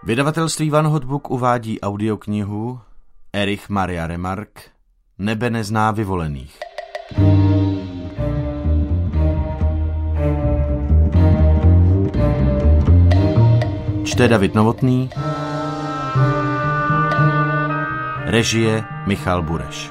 Vydavatelství Van Hotbook uvádí audioknihu Erich Maria Remarque Nebe nezná vyvolených. Čte David Novotný. Režie Michal Bureš.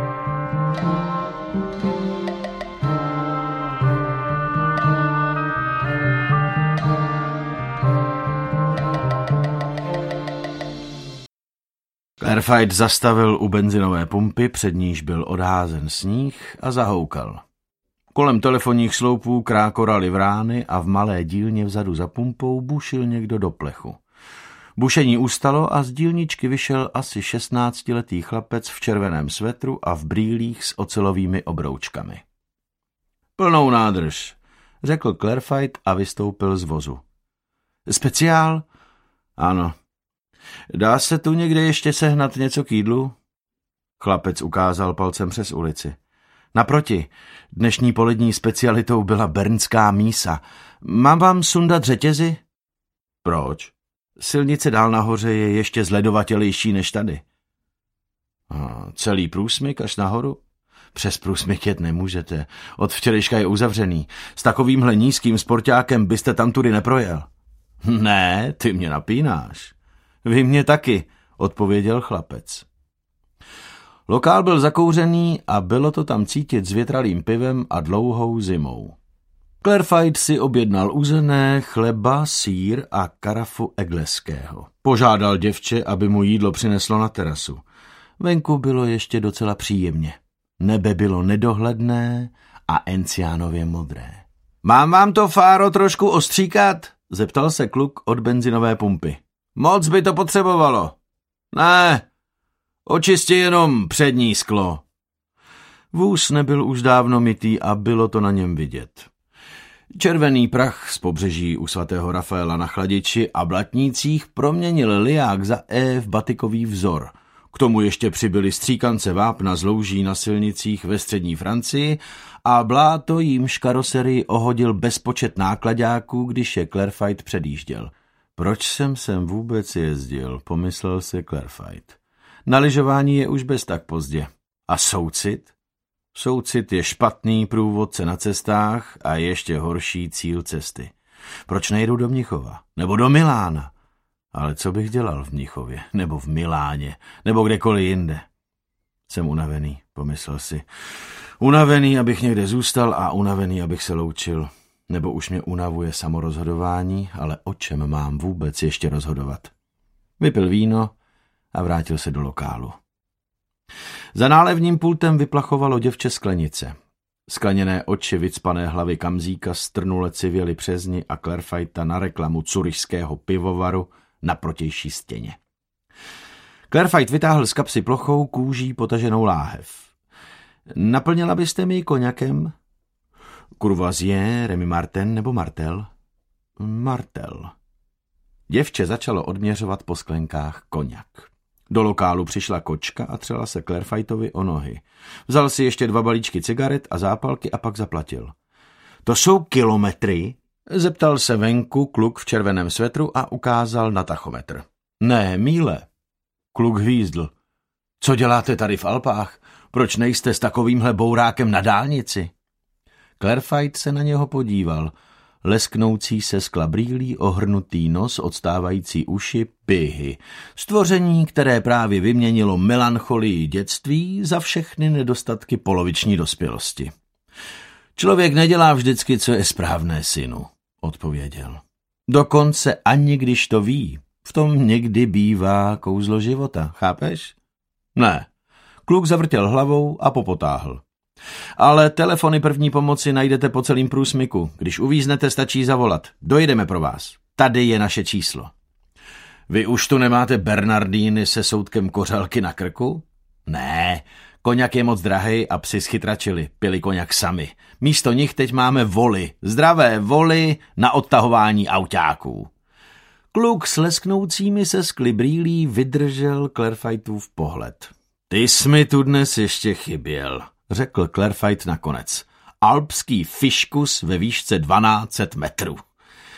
Clairfight zastavil u benzinové pumpy, před níž byl odházen sníh, a zahoukal. Kolem telefonních sloupů krákoraly vrány a v malé dílně vzadu za pumpou bušil někdo do plechu. Bušení ustalo a z dílničky vyšel asi 16letý chlapec v červeném svetru a v brýlích s ocelovými obroučkami. Plnou nádrž, řekl Clairfight a vystoupil z vozu. Speciál? Ano. Dá se tu někde ještě sehnat něco k jídlu? Chlapec ukázal palcem přes ulici. Naproti, dnešní polední specialitou byla bernská mísa. Mám vám sundat řetězy? Proč? Silnice dál nahoře je ještě zledovatělejší než tady. Celý průsmyk až nahoru? Přes průsmyk jet nemůžete. Od včerejška je uzavřený. S takovýmhle nízkým sportákem byste tam tudy neprojel. Ne, ty mě napínáš. Vy mě taky, odpověděl chlapec. Lokál byl zakouřený a bylo to tam cítit s větralým pivem a dlouhou zimou. Clairfight si objednal uzené, chleba, sýr a karafu egleského. Požádal děvče, aby mu jídlo přineslo na terasu. Venku bylo ještě docela příjemně. Nebe bylo nedohledné a enciánově modré. Mám vám to, fáro, trošku ostříkat? Zeptal se kluk od benzinové pumpy. Moc by to potřebovalo. Ne, očisti jenom přední sklo. Vůz nebyl už dávno mytý a bylo to na něm vidět. Červený prach z pobřeží u svatého Rafaela na chladiči a blatnících proměnil liák za v batikový vzor. K tomu ještě přibyly stříkance vápna z louží na silnicích ve střední Francii a bláto jímž karoserii ohodil bezpočet nákladáků, když je Clairfight předjížděl. Proč jsem sem vůbec jezdil, pomyslel si Clairfight. Na lyžování je už bez tak pozdě. A soucit? Soucit je špatný průvodce na cestách a ještě horší cíl cesty. Proč nejdu do Mnichova? Nebo do Milána? Ale co bych dělal v Mnichově? Nebo v Miláně? Nebo kdekoliv jinde? Jsem unavený, pomyslel si. Unavený, abych někde zůstal a unavený, abych se loučil. Nebo už mě unavuje samorozhodování, ale o čem mám vůbec ještě rozhodovat? Vypil víno a vrátil se do lokálu. Za nálevním pultem vyplachovalo děvče sklenice. Skleněné oči vycpané hlavy Kamzíka strnule civěly přes ní a Clairfighta na reklamu curyšského pivovaru na protější stěně. Clairfight vytáhl z kapsy plochou kůží potaženou láhev. Naplnila byste mi ji koňakem? Courvoisier, Remy Martin nebo Martel? Martel. Děvče začalo odměřovat po sklenkách koňak. Do lokálu přišla kočka a třela se Clairfightovi o nohy. Vzal si ještě 2 balíčky cigaret a zápalky a pak zaplatil. To jsou kilometry? Zeptal se venku kluk v červeném svetru a ukázal na tachometr. Ne, míle. Kluk hvízdl. Co děláte tady v Alpách? Proč nejste s takovýmhle bourákem na dálnici? Clairfight se na něho podíval. Lesknoucí se skla brýlí, ohrnutý nos, odstávající uši, pihy. Stvoření, které právě vyměnilo melancholii dětství za všechny nedostatky poloviční dospělosti. Člověk nedělá vždycky, co je správné, synu, odpověděl. Dokonce ani když to ví, v tom někdy bývá kouzlo života, chápeš? Ne. Kluk zavrtěl hlavou a popotáhl. Ale telefony první pomoci najdete po celém průsmyku. Když uvíznete, stačí zavolat. Dojedeme pro vás. Tady je naše číslo. Vy už tu nemáte Bernardíny se soudkem kořálky na krku? Ne, koňak je moc drahej a psi schytračili, pili koňak sami. Místo nich teď máme voly, zdravé voly na odtahování autáků. Kluk s lesknoucími se skly brýlí vydržel Clairfightův pohled. Ty jsi mi tu dnes ještě chyběl, řekl Clairfight nakonec. Alpský fiškus ve výšce 1200 metrů.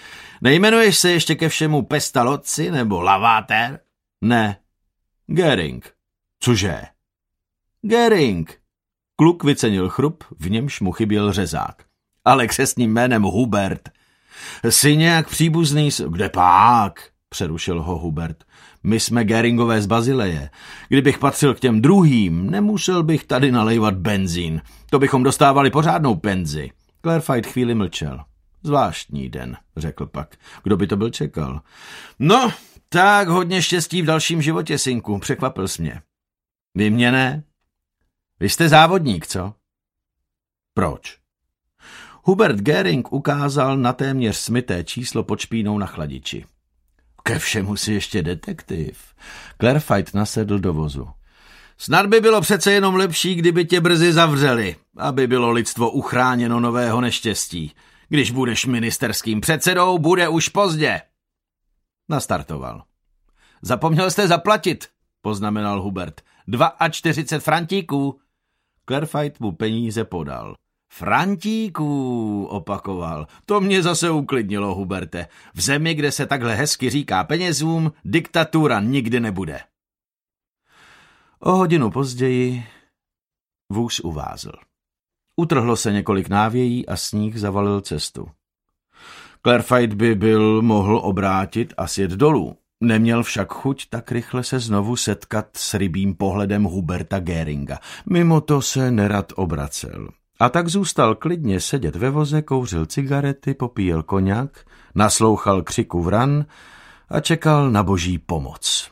Nejmenuješ se ještě ke všemu Pestalozzi nebo Lavater? Ne. Göring. Cože? Göring. Kluk vycenil chrup, v němž mu chyběl řezák. Ale křestním jménem Hubert. Jsi nějak příbuzný Kde pak? Přerušil ho Hubert. My jsme Göringové z Bazileje. Kdybych patřil k těm druhým, nemusel bych tady nalejvat benzín. To bychom dostávali pořádnou penzi. Clairfight chvíli mlčel. Zvláštní den, řekl pak. Kdo by to byl čekal? No, tak hodně štěstí v dalším životě, synku, překvapil jsi mě. Vy mě ne? Vy jste závodník, co? Proč? Hubert Göring ukázal na téměř smyté číslo pod špínou na chladiči. Ke všemu si ještě detektiv. Clairfight nasedl do vozu. Snad by bylo přece jenom lepší, kdyby tě brzy zavřeli, aby bylo lidstvo uchráněno nového neštěstí. Když budeš ministerským předsedou, bude už pozdě. Nastartoval. Zapomněl jste zaplatit, poznamenal Hubert. 42 frantíků. Clairfight mu peníze podal. Frantíků, opakoval. To mě zase uklidnilo, Huberte. V zemi, kde se takhle hezky říká penězům, diktatura nikdy nebude. O hodinu později vůz uvázl. Utrhlo se několik návějí a sníh zavalil cestu. Clairfight by mohl obrátit a sjet dolů. Neměl však chuť tak rychle se znovu setkat s rybým pohledem Huberta Göringa. Mimo to se nerad obracel. A tak zůstal klidně sedět ve voze, kouřil cigarety, popíjel koňak, naslouchal křiku vran a čekal na boží pomoc.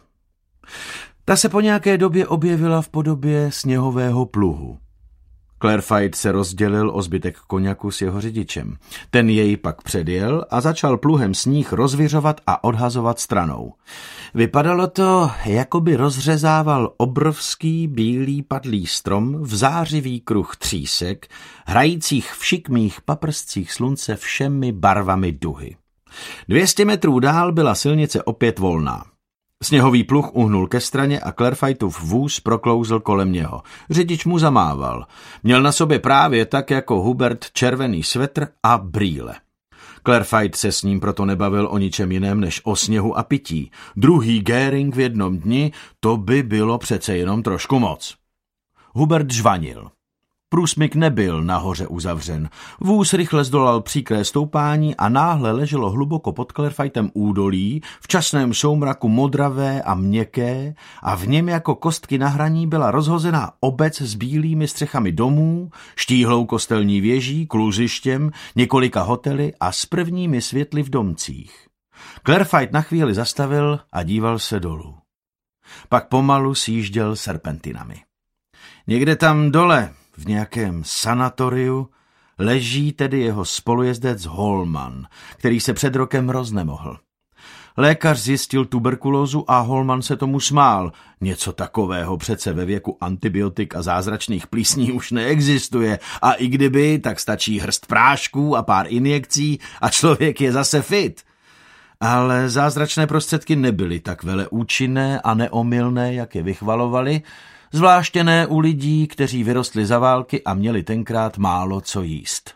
Ta se po nějaké době objevila v podobě sněhového pluhu. Clairfight se rozdělil o zbytek koňaku s jeho řidičem. Ten jej pak předjel a začal pluhem sníh rozviřovat a odhazovat stranou. Vypadalo to, jako by rozřezával obrovský bílý padlý strom v zářivý kruh třísek, hrajících v šikmých paprscích slunce všemi barvami duhy. 200 metrů dál byla silnice opět volná. Sněhový pluh uhnul ke straně a Clairfightův vůz proklouzl kolem něho. Řidič mu zamával. Měl na sobě právě tak jako Hubert červený svetr a brýle. Clairfight se s ním proto nebavil o ničem jiném než o sněhu a pití. Druhý Göring v jednom dni, to by bylo přece jenom trošku moc. Hubert žvanil. Průsmyk nebyl nahoře uzavřen. Vůz rychle zdolal příkré stoupání a náhle leželo hluboko pod Clairfightem údolí, v časném soumraku modravé a měkké, a v něm jako kostky na hraní byla rozhozená obec s bílými střechami domů, štíhlou kostelní věží, kluzištěm, několika hotely a s prvními světly v domcích. Clairfight na chvíli zastavil a díval se dolů. Pak pomalu sjížděl serpentinami. Někde tam dole, v nějakém sanatoriu, leží tedy jeho spolujezdec Holman, který se před rokem roznemohl. Lékař zjistil tuberkulózu a Holman se tomu smál. Něco takového přece ve věku antibiotik a zázračných plísní už neexistuje a i kdyby, tak stačí hrst prášků a pár injekcí a člověk je zase fit. Ale zázračné prostředky nebyly tak veleúčinné a neomylné, jak je vychvalovali, zvláště ne u lidí, kteří vyrostli za války a měli tenkrát málo co jíst.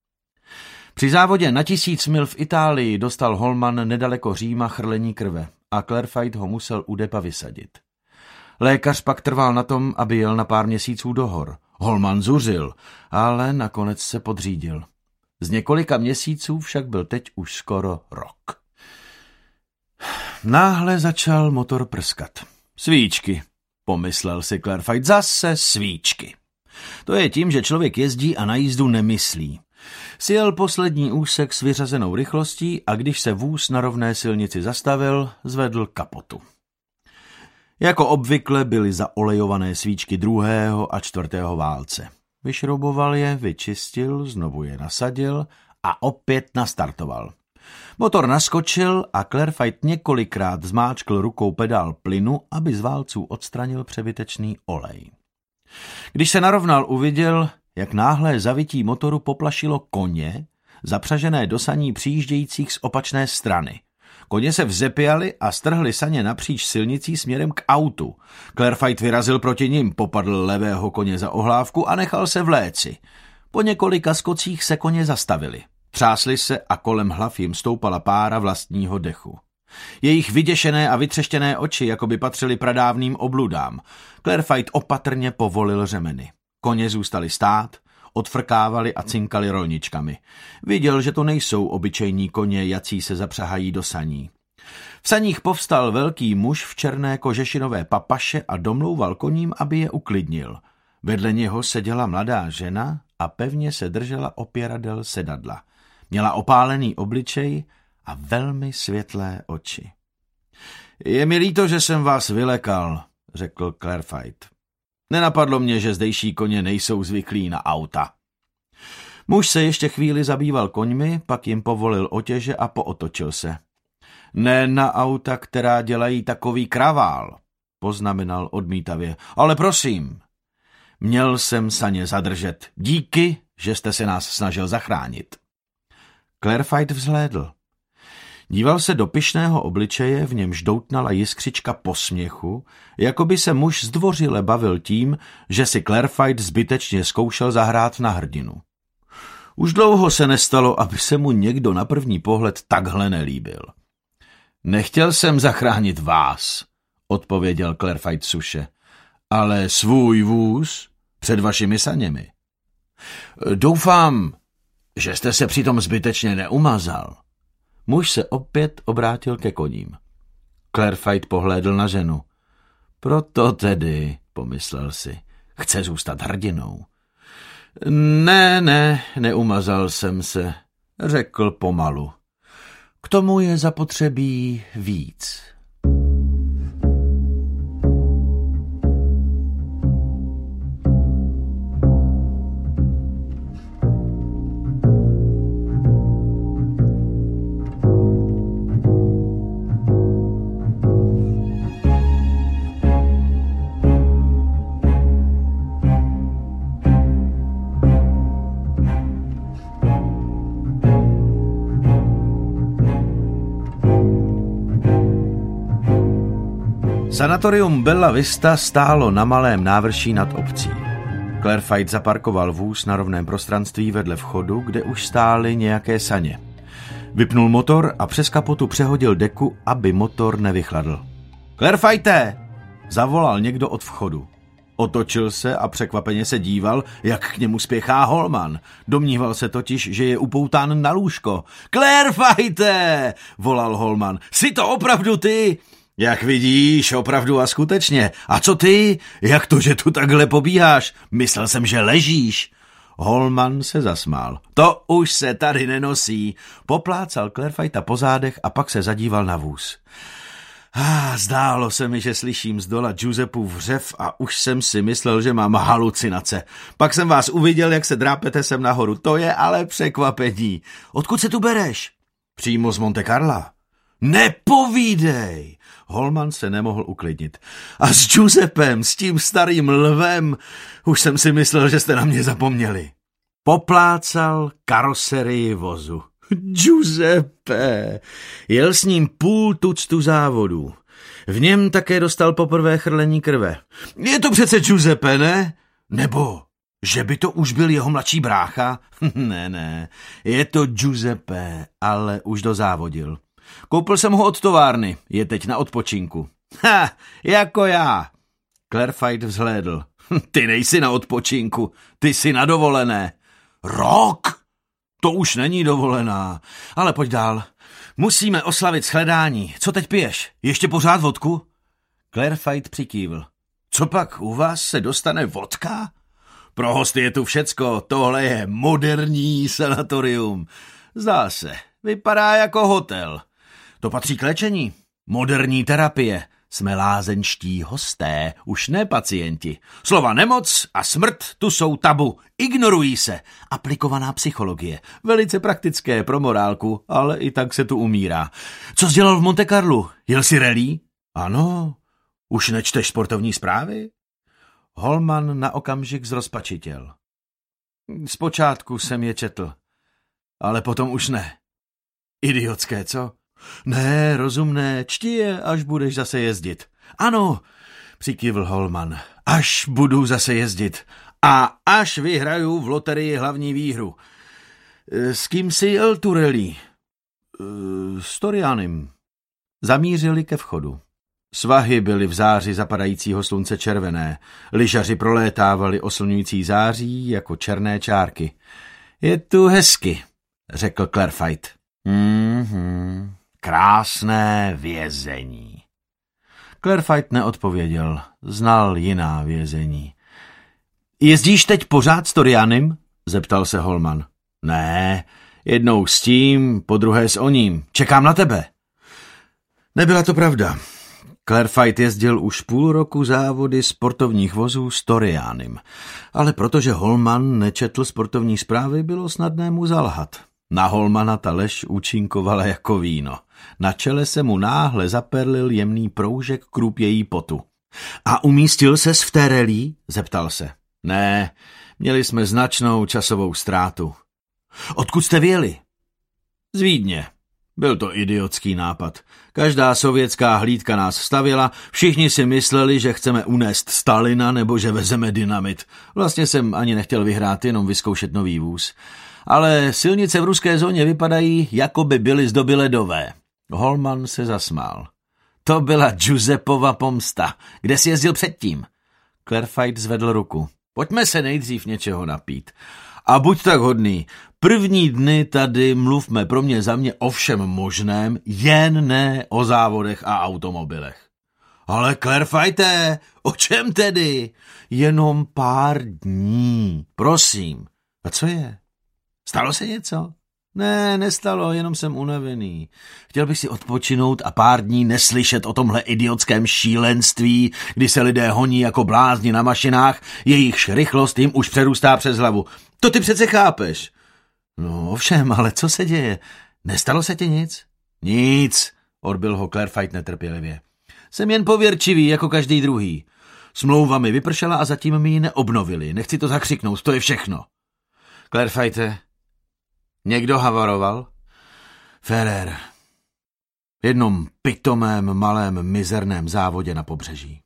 Při závodě na 1000 mil v Itálii dostal Holman nedaleko Říma chrlení krve a Clairfight ho musel u depa vysadit. Lékař pak trval na tom, aby jel na pár měsíců do hor. Holman zuřil, ale nakonec se podřídil. Z několika měsíců však byl teď už skoro rok. Náhle začal motor prskat. Svíčky, pomyslel si Clairfight, zase svíčky. To je tím, že člověk jezdí a na jízdu nemyslí. Sjel poslední úsek s vyřazenou rychlostí a když se vůz na rovné silnici zastavil, zvedl kapotu. Jako obvykle byly zaolejované svíčky 2. a 4. válce. Vyšrouboval je, vyčistil, znovu je nasadil a opět nastartoval. Motor naskočil a Clairfight několikrát zmáčkl rukou pedál plynu, aby z válců odstranil přebytečný olej. Když se narovnal, uviděl, jak náhle zavití motoru poplašilo koně, zapřažené do saní přijíždějících z opačné strany. Koně se vzepěli a strhli saně napříč silnicí směrem k autu. Clairfight vyrazil proti nim, popadl levého koně za ohlávku a nechal se vléci. Po několika skocích se koně zastavili. Třásli se a kolem hlav jim stoupala pára vlastního dechu. Jejich vyděšené a vytřeštěné oči jako by patřily pradávným obludám. Clairfight opatrně povolil řemeny. Koně zůstali stát, odfrkávali a cinkali rolničkami. Viděl, že to nejsou obyčejní koně, jací se zapřahají do saní. V saních povstal velký muž v černé kožešinové papaše a domlouval koním, aby je uklidnil. Vedle něho seděla mladá žena a pevně se držela opěradel sedadla. Měla opálený obličej a velmi světlé oči. Je mi líto, že jsem vás vylekal, řekl Clairfight. Nenapadlo mě, že zdejší koně nejsou zvyklí na auta. Muž se ještě chvíli zabýval koňmi, pak jim povolil otěže a pootočil se. Ne na auta, která dělají takový kravál, poznamenal odmítavě. Ale prosím, měl jsem saně zadržet. Díky, že jste se nás snažil zachránit. Clairfight vzhlédl. Díval se do pyšného obličeje, v němž doutnala jiskřička posměchu, jako by se muž zdvořile bavil tím, že si Clairfight zbytečně zkoušel zahrát na hrdinu. Už dlouho se nestalo, aby se mu někdo na první pohled takhle nelíbil. Nechtěl jsem zachránit vás, odpověděl Clairfight suše, ale svůj vůz před vašimi saněmi. Doufám, že jste se přitom zbytečně neumazal. Muž se opět obrátil ke koním. Clairfight pohlédl na ženu. Proto tedy, pomyslel si, chce zůstat hrdinou. Ne, neumazal jsem se, řekl pomalu. K tomu je zapotřebí víc. Sanatorium Bella Vista stálo na malém návrší nad obcí. Clairfight zaparkoval vůz na rovném prostranství vedle vchodu, kde už stály nějaké saně. Vypnul motor a přes kapotu přehodil deku, aby motor nevychladl. Clairfighte! Zavolal někdo od vchodu. Otočil se a překvapeně se díval, jak k němu spěchá Holman. Domníval se totiž, že je upoután na lůžko. Clairfighte! Volal Holman. Jsi to opravdu ty? Jak vidíš, opravdu a skutečně. A co ty? Jak to, že tu takhle pobíháš? Myslel jsem, že ležíš. Holman se zasmál. To už se tady nenosí. Poplácal Clairfighta po zádech a pak se zadíval na vůz. Zdálo se mi, že slyším zdola Giuseppův řev a už jsem si myslel, že mám halucinace. Pak jsem vás uviděl, jak se drápete sem nahoru. To je ale překvapení. Odkud se tu bereš? Přímo z Monte Carla. Nepovídej! Holman se nemohl uklidnit. A s Giuseppem, s tím starým lvem, už jsem si myslel, že jste na mě zapomněli. Poplácal karoserii vozu. Giuseppe! Jel s ním půl tuctu závodů. V něm také dostal poprvé chrlení krve. Je to přece Giuseppe, ne? Nebo, že by to už byl jeho mladší brácha? Ne, je to Giuseppe, ale už dozávodil. Koupil jsem ho od továrny, je teď na odpočinku. Jako já. Clairfight vzhlédl. Ty nejsi na odpočinku, ty jsi na dovolené. Rok? To už není dovolená. Ale pojď dál. Musíme oslavit shledání. Co teď piješ? Ještě pořád vodku? Clairfight přikývl. Co pak, u vás se dostane vodka? Pro hosty je tu všecko, tohle je moderní sanatorium. Zdá se, vypadá jako hotel. To patří k léčení. Moderní terapie. Jsme lázeňští hosté, už ne pacienti. Slova nemoc a smrt tu jsou tabu. Ignorují se. Aplikovaná psychologie. Velice praktické pro morálku, ale i tak se tu umírá. Co jsi dělal v Monte Carlu? Jel jsi rally? Ano. Už nečteš sportovní zprávy? Holman na okamžik zrozpačitěl. Zpočátku jsem je četl, ale potom už ne. Idiotské, co? Ne, rozumné, čti je, až budeš zase jezdit. Ano, přikývl Holman, až budu zase jezdit. A až vyhraju v loterii hlavní výhru. S kým jsi jel tu rally? S Torianem. Zamířili ke vchodu. Svahy byly v záři zapadajícího slunce červené. Lyžaři prolétávali oslňující září jako černé čárky. Je tu hezky, řekl Clairfight. Krásné vězení. Clairfight neodpověděl. Znal jiná vězení. Jezdíš teď pořád s Torianem? Zeptal se Holman. Ne, jednou s tím, podruhé s oním. Čekám na tebe. Nebyla to pravda. Clairfight jezdil už půl roku závody sportovních vozů s Torianem, ale protože Holman nečetl sportovní zprávy, bylo snadné mu zalhat. Na Holmana ta lež účinkovala jako víno. Na čele se mu náhle zaperlil jemný proužek krůpějí potu. A umístil ses v té rally? Zeptal se. Ne, měli jsme značnou časovou ztrátu. Odkud jste vyjeli? Z Vídně. Byl to idiotský nápad. Každá sovětská hlídka nás stavila, všichni si mysleli, že chceme unést Stalina nebo že vezeme dynamit. Vlastně jsem ani nechtěl vyhrát, jenom vyzkoušet nový vůz. Ale silnice v ruské zóně vypadají, jako by byly z doby ledové. Holman se zasmál. To byla Giuseppova pomsta. Kde jsi jezdil předtím? Clairfight zvedl ruku. Pojďme se nejdřív něčeho napít. A buď tak hodný, první dny tady mluvme pro mě za mě o všem možném, jen ne o závodech a automobilech. Ale Clairfighte, o čem tedy? Jenom pár dní, prosím. A co je? Stalo se něco? Ne, nestalo, jenom jsem unavený. Chtěl bych si odpočinout a pár dní neslyšet o tomhle idiotském šílenství, kdy se lidé honí jako blázni na mašinách, jejichž rychlost jim už přerůstá přes hlavu. To ty přece chápeš. No ovšem, ale co se děje? Nestalo se ti nic? Nic, odbyl ho Clairfight netrpělivě. Jsem jen pověrčivý, jako každý druhý. Smlouva mi vypršela a zatím mi ji neobnovili. Nechci to zakřiknout, to je všechno. Clairfighte, někdo havaroval? Ferrer. V jednom pitomém, malém, mizerném závodě na pobřeží.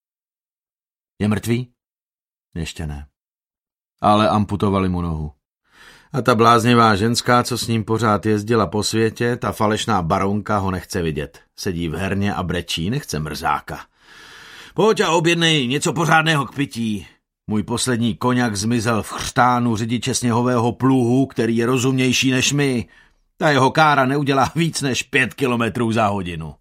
Je mrtvý? Ještě ne. Ale amputovali mu nohu. A ta bláznivá ženská, co s ním pořád jezdila po světě, ta falešná baronka ho nechce vidět. Sedí v herně a brečí, nechce mrzáka. Pojď a objednej něco pořádného k pití. Můj poslední koňak zmizel v chřtánu řidiče sněhového pluhu, který je rozumnější než my. Ta jeho kára neudělá víc než 5 kilometrů za hodinu.